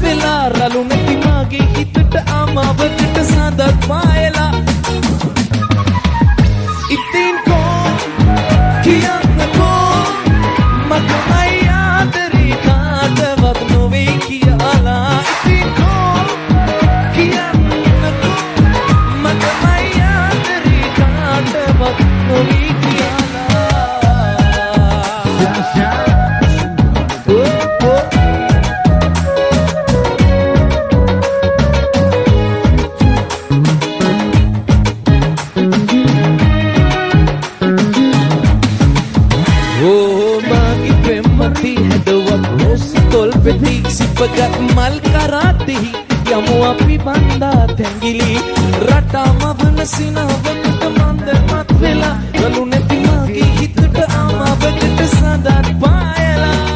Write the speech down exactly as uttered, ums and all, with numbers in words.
වෙලා රළු නැති මාගේ හිතට ආමාවකට සඳක් පායලා ඉතින් කෝ කියන්නකෝ මගමයි ආදරේ කාටවත් නොවේ කියලා ඉතින් කෝ කියන්නකෝ මගමයි ආදරේ කාටවත් නොවේ කියලා සිපගත් මල් කරාතෙහි යමු අපි බන්දා තැඟිලි රටාම වන සිනාවකට මන්දමත් වෙලා ගලු නැති මාගේ හිතට ආමාවකට සඳත් පායලා